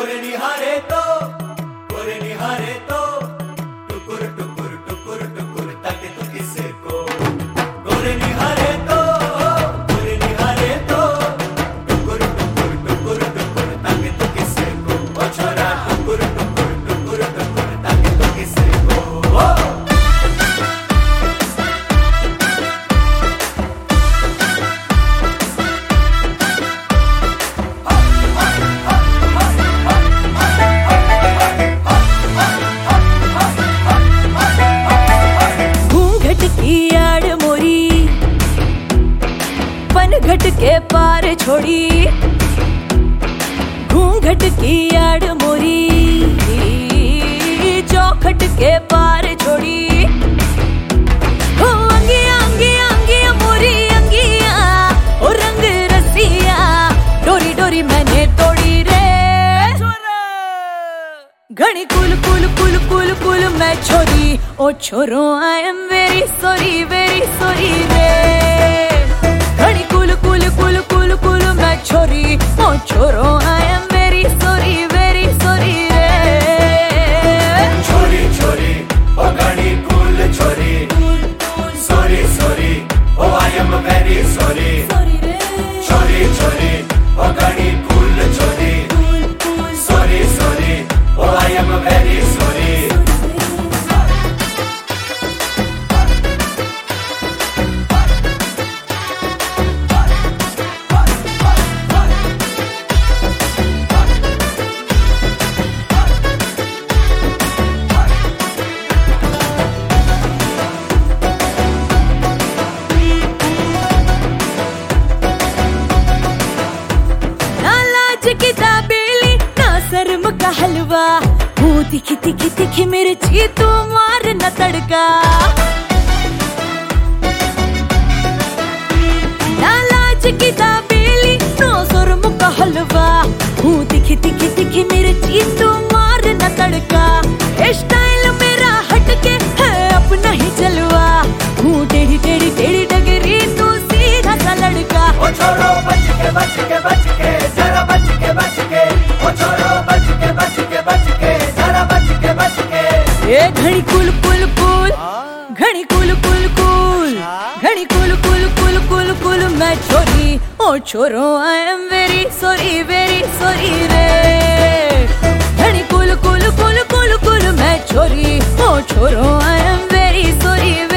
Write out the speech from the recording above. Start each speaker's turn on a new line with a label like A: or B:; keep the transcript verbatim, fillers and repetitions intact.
A: गोरे निहारे तो गोरे निहारे तो टुकुर टुकुर टुकुर टुकुर ताके तू किसे को गोरे निहारे तो गोरे निहारे तो टुकुर टुकुर टुकुर टुकुर ताके तू किसे को ओ छोरा टुकुर टुकुर टुकुर टुकुर ताके तू किसे को
B: घट के पार छोड़ी घूंघट की आड़ मोरी चौखट के पार छोड़ी ओ अंगिया अंगिया अंगिया मोरी अंगिया ओ रंग रसिया डोरी डोरी मैंने तोड़ी रे घनी कुल कुल कुल कुल कुल मैं छोरी ओ छोरो I am very sorry very sorry रे घनी कुल कुल कुल कुल कुल मैं छोरी ओ छोरो I am very sorry very sorry रे
A: छोरी छोरी ओ घनी कुल छोरी सॉरी सॉरी ओ आई एम वेरी सॉरी छोरी छोरी ओ घनी कुल छोरी सॉरी सॉरी ओ आई एम वेरी सॉरी
B: की दाबेली ना शर्म का हलवा हूँ तिखी तिखी तिखी मिर्ची तू मार न तड़का ना लाज की दाबेली ना शर्म का हलवा हूँ तिखी तिखी तिखी मिर्ची तू मार न तड़का स्टाइल मेरा हटके है अपना ही जलवा हूँ टेढ़ी टेढ़ी टेढ़ी डगरी तू सीधा सा लड़का
A: ओ छोरो बच के बच के बच के जरा बच के बच के ओ छोरो बच के बच के बच के जरा बच के बच के
B: ए घड़ी कुल कुल कुल घड़ी कुल कुल कुल घड़ी कुल कुल कुल कुल कुल मैं छोरी ओ छोरो I am very sorry very sorry रे घड़ी कुल कुल कुल कुल कुल मैं छोरी ओ छोरो आई एम वेरी सॉरी